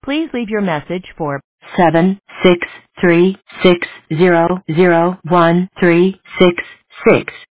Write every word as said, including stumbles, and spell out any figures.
Please leave your message for seven six three six zero zero one three six six.